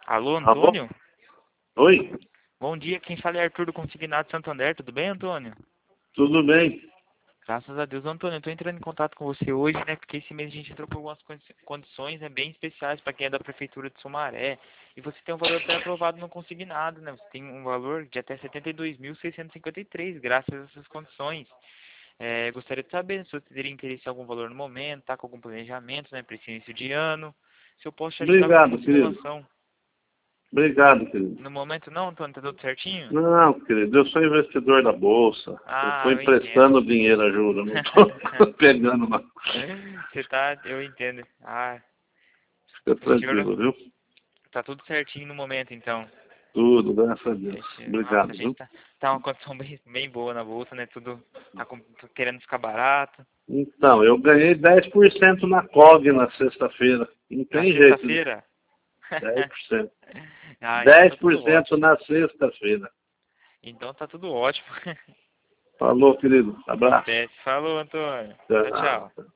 Alô, Alô? Antônio? Oi? Bom dia, quem fala é Arthur do Consignado Santander, tudo bem, Antônio? Tudo bem? Graças a Deus, Antônio, eu estou entrando em contato com você hoje, né, porque esse mês a gente entrou com algumas condições, né, bem especiais para quem é da Prefeitura de Sumaré, e você tem um valor até aprovado no Consignado, né, você tem um valor de até 72.653, graças a essas condições. Gostaria de saber se você teria interesse em algum valor no momento, tá com algum planejamento, né, para esse início de ano, se eu posso te ajudar com Obrigado, alguma querido. simulação. Obrigado, querido. No momento não, Antônio, tá tudo certinho? Não, querido, eu sou investidor da Bolsa. Eu Ah, estou eu entendo. emprestando dinheiro à Jura, não estou pegando, não. Você tá, eu entendo. Ah, Fica o senhor tranquilo, viu? tá tudo certinho no momento, então. Tudo, graças a Deus. Nossa, a Obrigado, gente viu? tá uma condição bem boa na bolsa, né? Tudo tô querendo ficar barato. Então, eu ganhei 10% na COG na sexta-feira. Não Na tem jeito, né? sexta-feira? 10%. Ah, então dez tá por tudo cento ótimo. na sexta-feira. Então tá tudo ótimo. Falou, querido. Abraço. Acontece. Falou, Antônio. Tchau, Tchau. tchau.